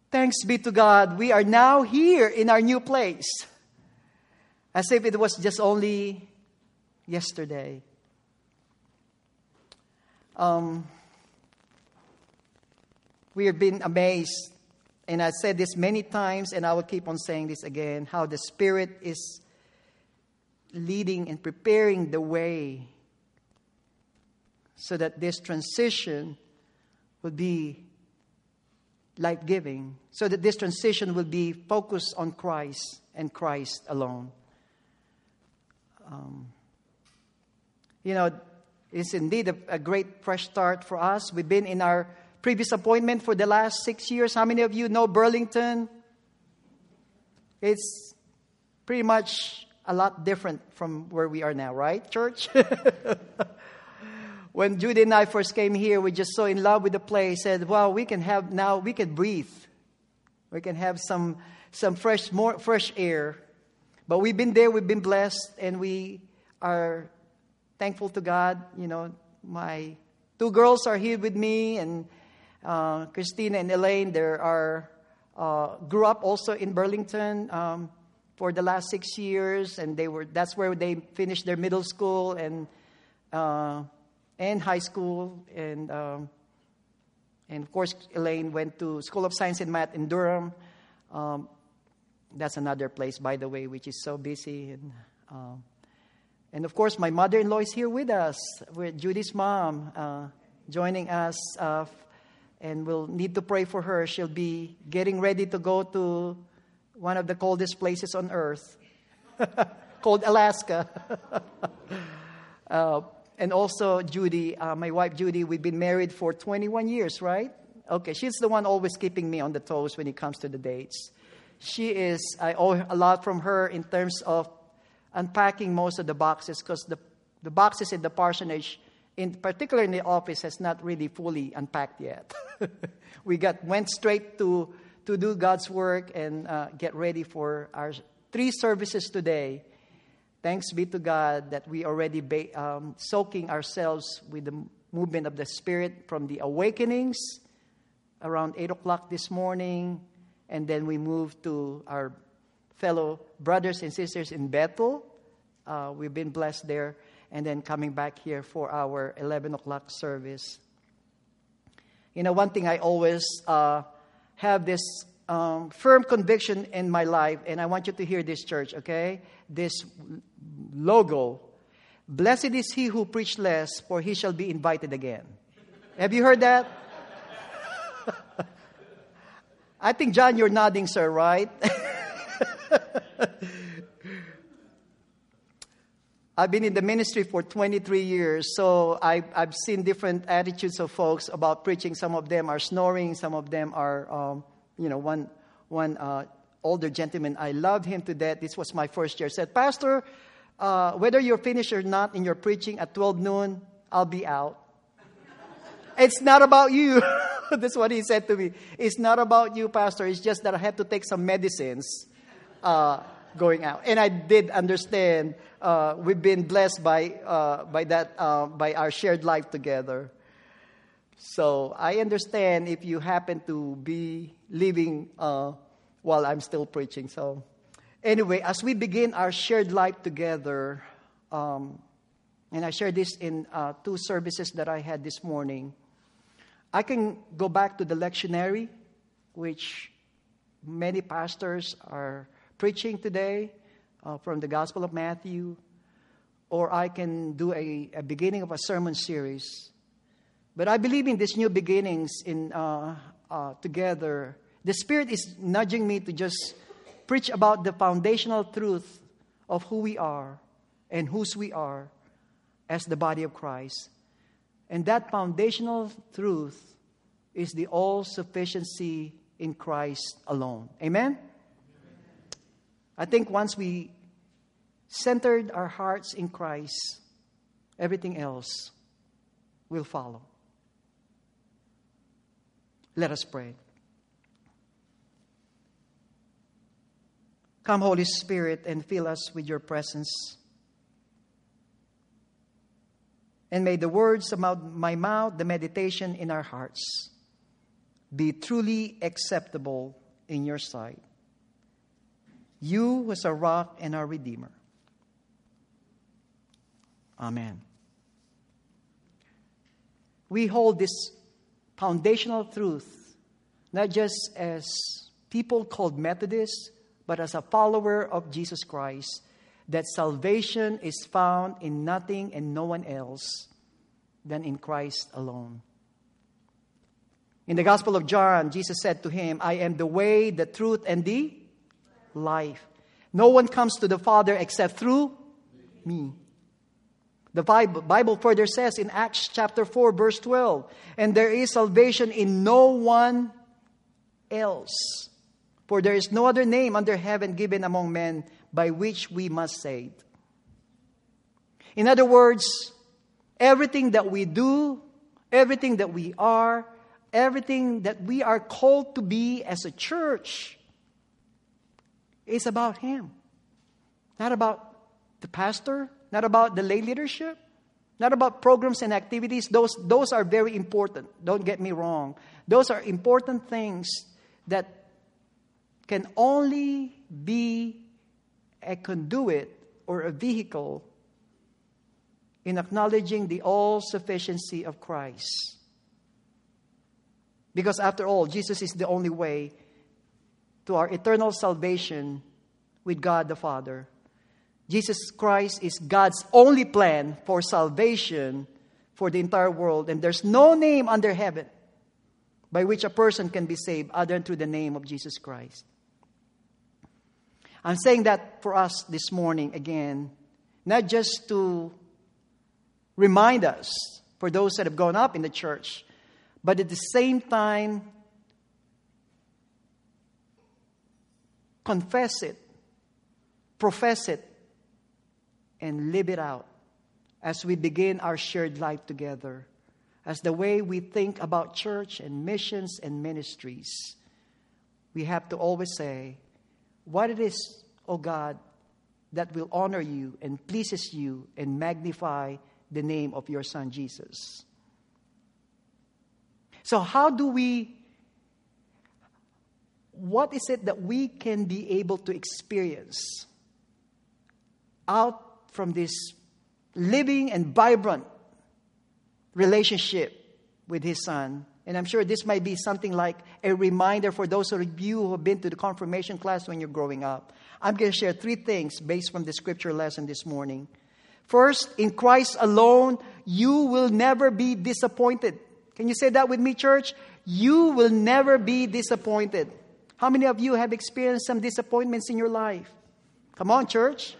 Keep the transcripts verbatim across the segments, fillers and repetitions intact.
Thanks be to God, we are now here in our new place. As if it was just only yesterday. Um, we have been amazed, and I said this many times, and I will keep on saying this again, how the Spirit is leading and preparing the way so that this transition will be life-giving, so that this transition will be focused on Christ and Christ alone. Um, you know, it's indeed a, a great fresh start for us. We've been in our previous appointment for the last six years. How many of you know Burlington? It's pretty much a lot different from where we are now, right, church? When Judy and I first came here, we just so in love with the place. Said, "Well, we can have now. We can breathe. We can have some some fresh, more fresh air." But we've been there. We've been blessed, and we are thankful to God. You know, my two girls are here with me, and uh, Christina and Elaine. They are uh, grew up also in Burlington um, for the last six years, and they were that's where they finished their middle school and. Uh, and high school, and um, and of course Elaine went to School of Science and Math in Durham. Um, that's another place, by the way, which is so busy. And um, and of course my mother-in-law is here with us, with Judy's mom, uh, joining us, uh, and we'll need to pray for her. She'll be getting ready to go to one of the coldest places on earth, called Alaska. uh, And also Judy, uh, my wife Judy, we've been married for twenty-one years, right? Okay, she's the one always keeping me on the toes when it comes to the dates. She is, I owe a lot from her in terms of unpacking most of the boxes, because the, the boxes in the parsonage, in particular in the office, has not really fully unpacked yet. We got went straight to, to do God's work and uh, get ready for our three services today. Thanks be to God that we already ba- um, soaking ourselves with the movement of the Spirit from the awakenings around eight o'clock this morning. And then we moved to our fellow brothers and sisters in Bethel. Uh, we've been blessed there. And then coming back here for our eleven o'clock service. You know, one thing I always uh, have this um, firm conviction in my life, and I want you to hear this, church, okay? This logo, "Blessed is he who preach less, for he shall be invited again." Have you heard that? I think, John, you're nodding, sir, right? I've been in the ministry for twenty-three years, so I, I've seen different attitudes of folks about preaching. Some of them are snoring, some of them are, um, you know, one one uh, older gentleman, I loved him to death. This was my first year. Said, "Pastor, uh, whether you're finished or not in your preaching at twelve noon, I'll be out." It's not about you. That's what he said to me. It's not about you, Pastor. It's just that I have to take some medicines uh, going out. And I did understand. Uh, we've been blessed by uh, by that uh, by our shared life together. So I understand if you happen to be living uh, while I'm still preaching. So anyway, as we begin our shared life together, um, and I shared this in uh, two services that I had this morning, I can go back to the lectionary, which many pastors are preaching today uh, from the Gospel of Matthew, or I can do a, a beginning of a sermon series. But I believe in these new beginnings in uh, uh, together. The Spirit is nudging me to just preach about the foundational truth of who we are and whose we are as the body of Christ. And that foundational truth is the all-sufficiency in Christ alone. Amen? I think once we centered our hearts in Christ, everything else will follow. Let us pray. Come, Holy Spirit, and fill us with your presence. And may the words of my mouth, the meditation in our hearts, be truly acceptable in your sight. You was our rock and our Redeemer. Amen. We hold this foundational truth, not just as people called Methodists, but as a follower of Jesus Christ, that salvation is found in nothing and no one else than in Christ alone. In the Gospel of John, Jesus said to him, I am the way, the truth, and the life. No one comes to the Father except through me. The Bible, Bible further says in Acts chapter four, verse twelve, and there is salvation in no one else, for there is no other name under heaven given among men by which we must save. In other words, everything that we do, everything that we are, everything that we are called to be as a church is about Him. Not about the pastor, not about the lay leadership, not about programs and activities. Those, those are very important. Don't get me wrong. Those are important things that can only be a conduit or a vehicle in acknowledging the all-sufficiency of Christ. Because after all, Jesus is the only way to our eternal salvation with God the Father. Jesus Christ is God's only plan for salvation for the entire world. And there's no name under heaven by which a person can be saved other than through the name of Jesus Christ. I'm saying that for us this morning again, not just to remind us, for those that have grown up in the church, but at the same time, confess it, profess it, and live it out as we begin our shared life together, as the way we think about church and missions and ministries. We have to always say, what it is, O God, that will honor you and pleases you and magnify the name of your Son Jesus. So how do we, what is it that we can be able to experience out from this living and vibrant relationship with His Son? And I'm sure this might be something like a reminder for those of you who have been to the confirmation class when you're growing up. I'm going to share three things based from the scripture lesson this morning. First, in Christ alone, you will never be disappointed. Can you say that with me, church? You will never be disappointed. How many of you have experienced some disappointments in your life? Come on, church.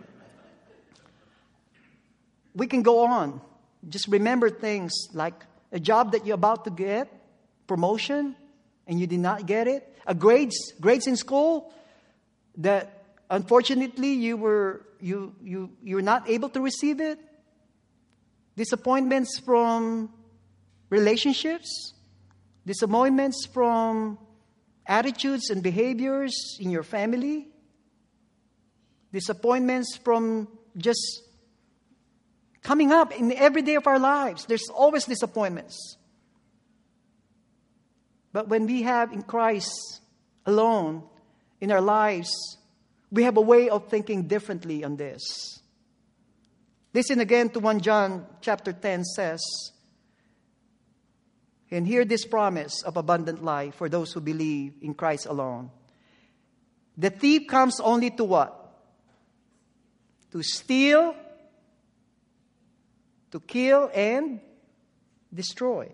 We can go on. Just remember things like a job that you're about to get, promotion, and you did not get it. A grades, grades in school that unfortunately you were you you you're not able to receive it. Disappointments from relationships, disappointments from attitudes and behaviors in your family, disappointments from just coming up in every day of our lives. There's always disappointments. But when we have in Christ alone in our lives, we have a way of thinking differently on this. Listen again to First John chapter ten says, and hear this promise of abundant life for those who believe in Christ alone. The thief comes only to what? To steal, to kill, and destroy.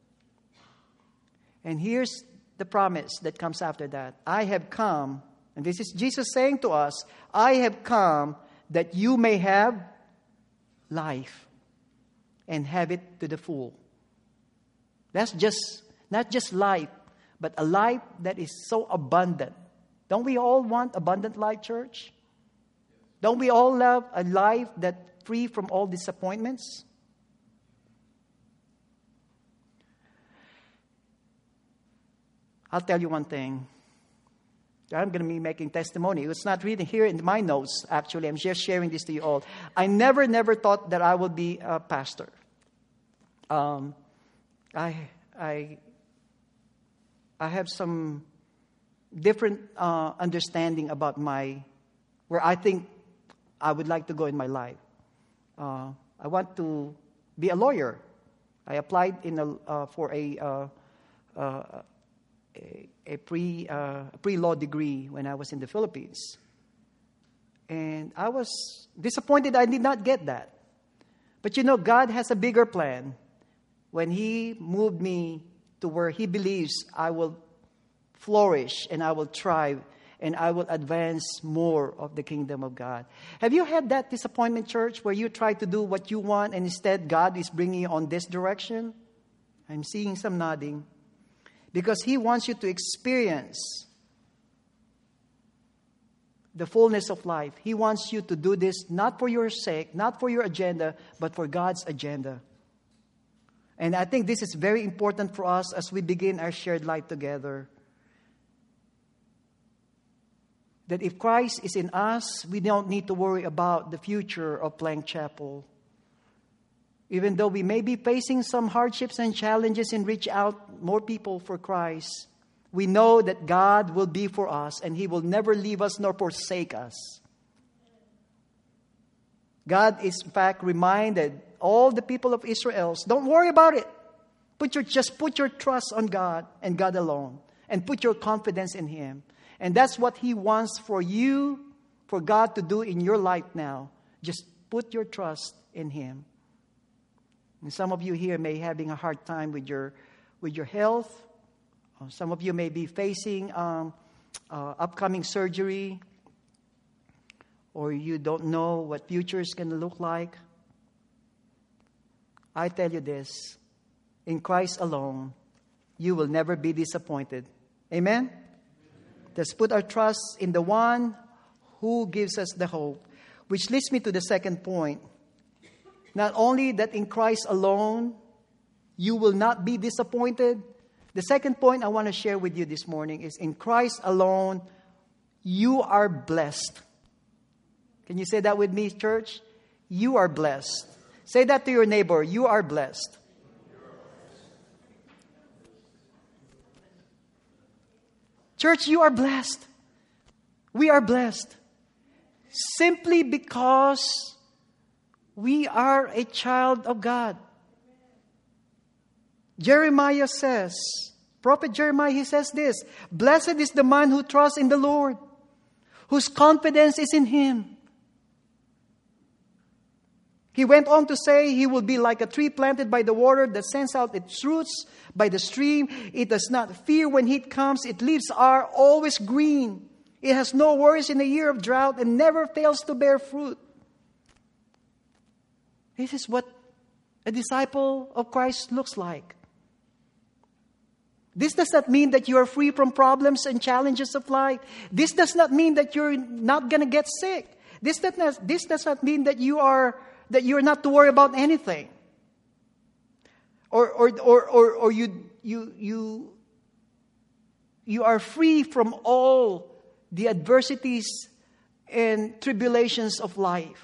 And here's the promise that comes after that. I have come, and this is Jesus saying to us, I have come that you may have life and have it to the full. That's just, not just life, but a life that is so abundant. Don't we all want abundant life, church? Don't we all love a life that's free from all disappointments? I'll tell you one thing. I'm going to be making testimony. It's not written here in my notes, actually. I'm just sharing this to you all. I never, never thought that I would be a pastor. Um, I, I, I have some different uh, understanding about my, where I think I would like to go in my life. Uh, I want to be a lawyer. I applied in a, uh, for a, uh, uh, a, a pre uh, pre-law degree when I was in the Philippines. And I was disappointed I did not get that. But you know, God has a bigger plan. When He moved me to where He believes I will flourish and I will thrive and I will advance more of the kingdom of God. Have you had that disappointment, church, where you try to do what you want and instead God is bringing you on this direction? I'm seeing some nodding. Because He wants you to experience the fullness of life. He wants you to do this not for your sake, not for your agenda, but for God's agenda. And I think this is very important for us as we begin our shared life together. That if Christ is in us, we don't need to worry about the future of Plank Chapel. Even though we may be facing some hardships and challenges and reach out more people for Christ, we know that God will be for us and He will never leave us nor forsake us. God is in fact reminded all the people of Israel, don't worry about it. Put your, just put your trust on God and God alone. And put your confidence in Him. And that's what He wants for you, for God to do in your life now. Just put your trust in Him. And some of you here may be having a hard time with your, with your health. Some of you may be facing um, uh, upcoming surgery. Or you don't know what future is going to look like. I tell you this, in Christ alone, you will never be disappointed. Amen? Let's put our trust in the one who gives us the hope. Which leads me to the second point. Not only that in Christ alone, you will not be disappointed. The second point I want to share with you this morning is in Christ alone, you are blessed. Can you say that with me, church? You are blessed. Say that to your neighbor. You are blessed. Church, you are blessed. We are blessed. Simply because we are a child of God. Jeremiah says, Prophet Jeremiah, he says this, blessed is the man who trusts in the Lord, whose confidence is in Him. He went on to say he will be like a tree planted by the water that sends out its roots by the stream. It does not fear when heat comes. Its leaves are always green. It has no worries in the year of drought and never fails to bear fruit. This is what a disciple of Christ looks like. This does not mean that you are free from problems and challenges of life. This does not mean that you're not going to get sick. This does not, this does not mean that you are that you're not to worry about anything. Or or or or, or you you you you are free from all the adversities and tribulations of life.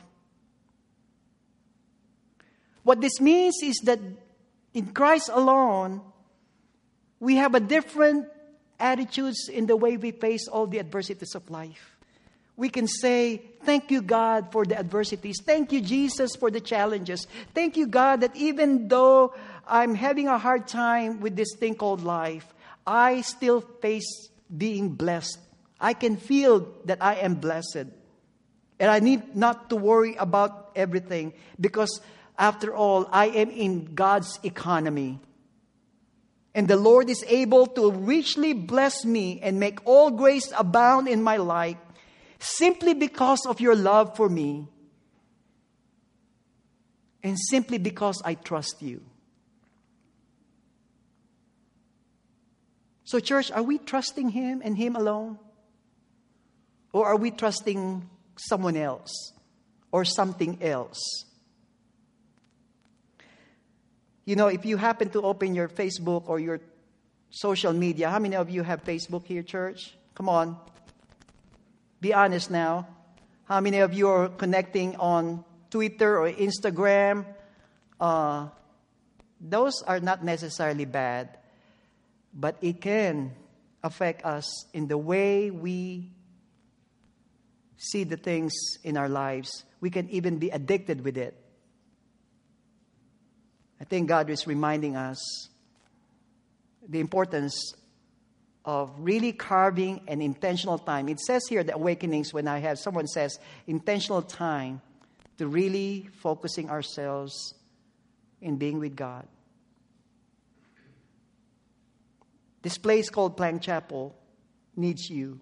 What this means is that in Christ alone, we have a different attitudes in the way we face all the adversities of life. We can say, thank you, God, for the adversities. Thank you, Jesus, for the challenges. Thank you, God, that even though I'm having a hard time with this thing called life, I still face being blessed. I can feel that I am blessed. And I need not to worry about everything because, after all, I am in God's economy. And the Lord is able to richly bless me and make all grace abound in my life simply because of your love for me and simply because I trust you. So, church, are we trusting Him and Him alone? Or are we trusting someone else or something else? You know, if you happen to open your Facebook or your social media, how many of you have Facebook here, church? Come on. Be honest now. How many of you are connecting on Twitter or Instagram? Uh, those are not necessarily bad, but it can affect us in the way we see the things in our lives. We can even be addicted with it. I think God is reminding us the importance of really carving an intentional time. It says here, the awakenings, when I have someone says intentional time to really focusing ourselves in being with God. This place called Plank Chapel needs you.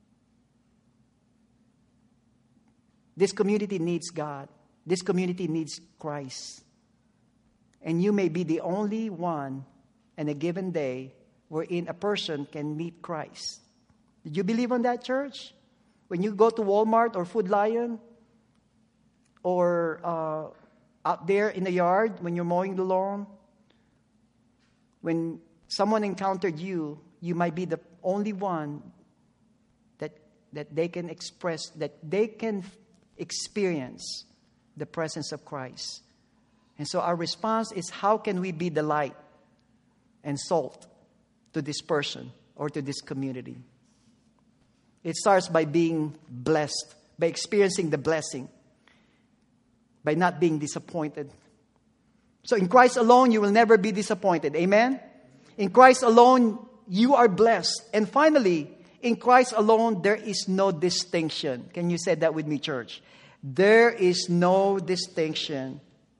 This community needs God. This community needs Christ. And you may be the only one in a given day wherein a person can meet Christ. Did you believe on that, church? When you go to Walmart or Food Lion, or uh, out there in the yard when you're mowing the lawn, when someone encountered you, you might be the only one that that they can express, that they can experience the presence of Christ. And so our response is, how can we be the light and salt to this person or to this community? It starts by being blessed, by experiencing the blessing, by not being disappointed. So in Christ alone, you will never be disappointed. Amen? In Christ alone, you are blessed. And finally, in Christ alone, there is no distinction. Can you say that with me, church? There is no distinction.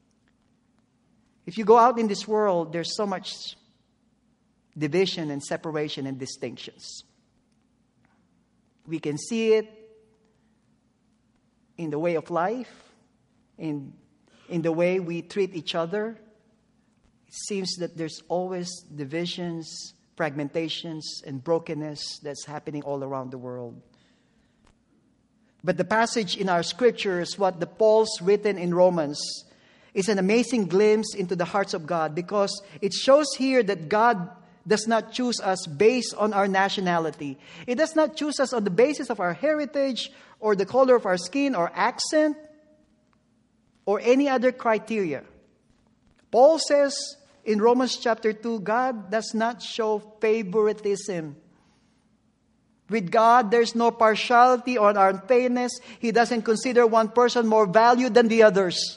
If you go out in this world, there's so much division and separation and distinctions. We can see it in the way of life, in, in the way we treat each other. It seems that there's always divisions, fragmentations, and brokenness that's happening all around the world. But the passage in our scriptures, what the Paul's written in Romans, is an amazing glimpse into the hearts of God, because it shows here that God does not choose us based on our nationality. It does not choose us on the basis of our heritage or the color of our skin or accent or any other criteria. Paul says in Romans chapter two, God does not show favoritism. With God, there's no partiality or unfairness. He doesn't consider one person more valued than the others.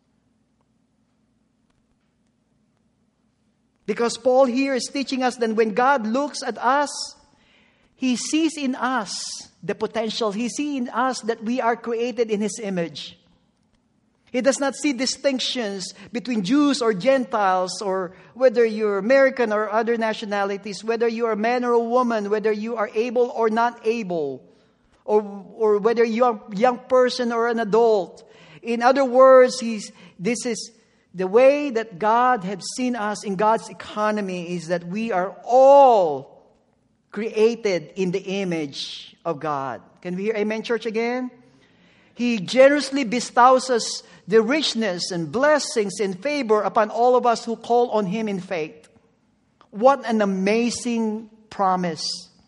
Because Paul here is teaching us that when God looks at us, He sees in us the potential. He sees in us that we are created in His image. He does not see distinctions between Jews or Gentiles, or whether you're American or other nationalities, whether you are a man or a woman, whether you are able or not able, or, or whether you are a young person or an adult. In other words, he's, this is the way that God has seen us in God's economy, is that we are all created in the image of God. Can we hear amen, church, again? He generously bestows us the richness and blessings and favor upon all of us who call on Him in faith. What an amazing promise.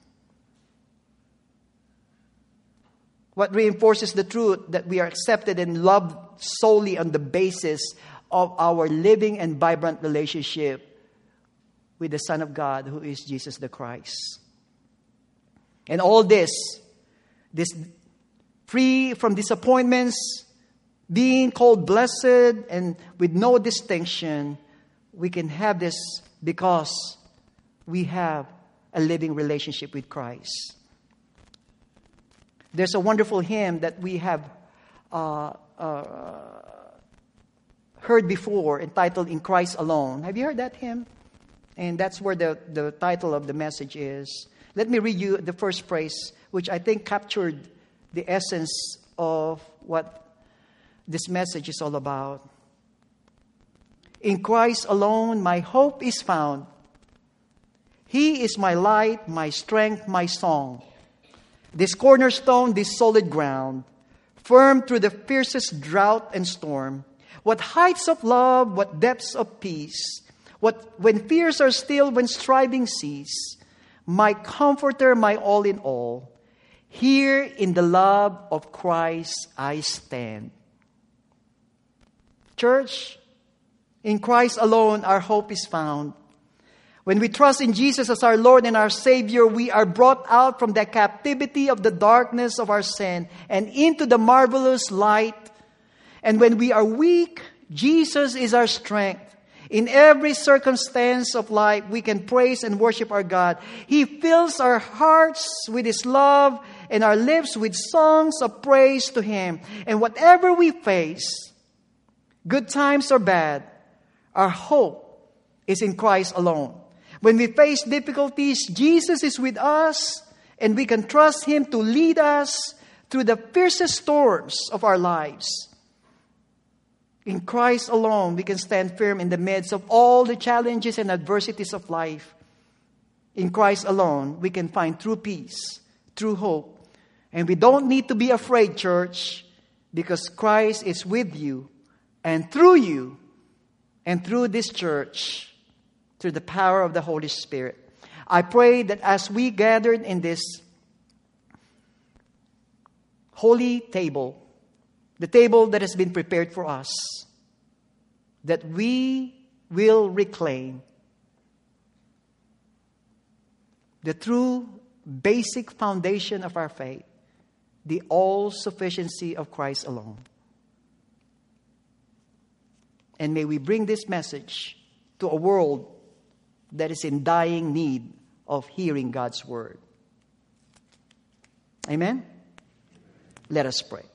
What reinforces the truth that we are accepted and loved solely on the basis of our living and vibrant relationship with the Son of God, who is Jesus the Christ. And all this, this free from disappointments, being called blessed and with no distinction, we can have this because we have a living relationship with Christ. There's a wonderful hymn that we have uh, uh, heard before, entitled In Christ Alone. Have you heard that hymn? And that's where the, the title of the message is. Let me read you the first phrase, which I think captured the essence of what this message is all about. In Christ alone my hope is found. He is my light, my strength, my song. This cornerstone, this solid ground, firm through the fiercest drought and storm. What heights of love, what depths of peace. What when fears are still, when striving cease. My comforter, my all in all. Here in the love of Christ I stand. Church, in Christ alone our hope is found. When we trust in Jesus as our Lord and our Savior, we are brought out from the captivity of the darkness of our sin and into the marvelous light. And when we are weak, Jesus is our strength. In every circumstance of life, we can praise and worship our God. He fills our hearts with His love and our lips with songs of praise to Him. And whatever we face, good times or bad, our hope is in Christ alone. When we face difficulties, Jesus is with us, and we can trust Him to lead us through the fiercest storms of our lives. In Christ alone, we can stand firm in the midst of all the challenges and adversities of life. In Christ alone, we can find true peace, true hope. And we don't need to be afraid, church, because Christ is with you and through you and through this church, through the power of the Holy Spirit. I pray that as we gathered in this holy table, the table that has been prepared for us, that we will reclaim the true basic foundation of our faith, the all-sufficiency of Christ alone. And may we bring this message to a world that is in dying need of hearing God's word. Amen? Let us pray.